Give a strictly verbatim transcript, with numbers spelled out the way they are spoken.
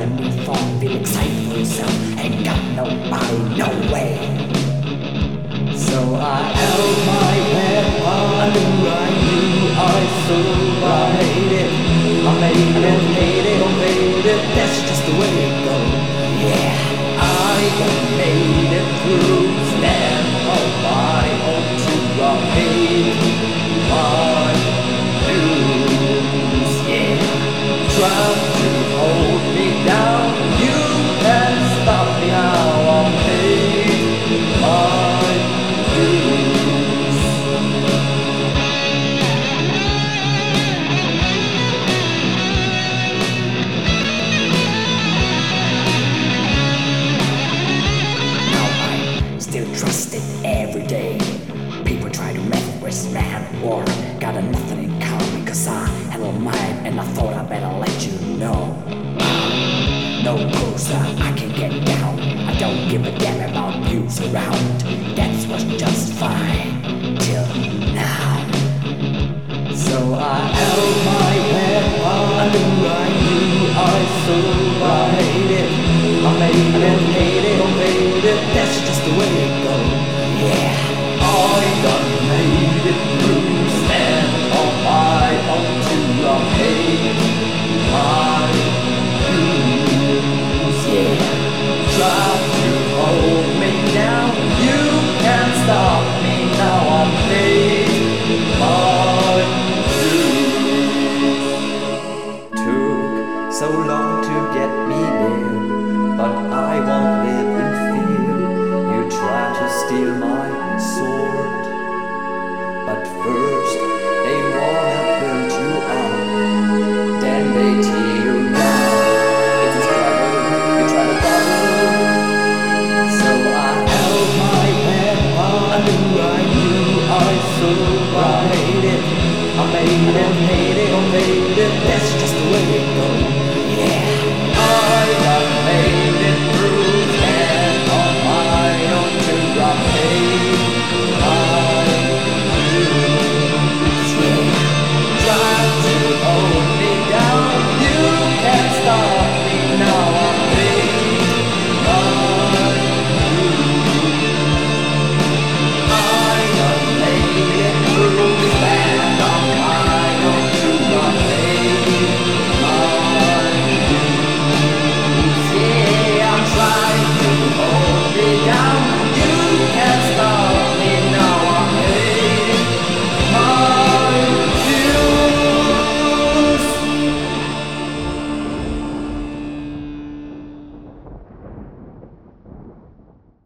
gotta move on, feel excited for yourself. Ain't got nobody, no way. So I held my head high and I knew I survived it. I made it, made it, made it. That's just the way it goes. Yeah, I done made it through. Stand on my own to right my dues. Yeah, try to hold me down. You can't stop me now. I'll pay my dues. Now I still trust it every day. People try to mess with man or got a nothing in common because I handle mine and I thought I better let you know. No closer, I can get down. I don't give a damn about views around. That was just fine till now. So I held my head high and I knew I survived it. I made it.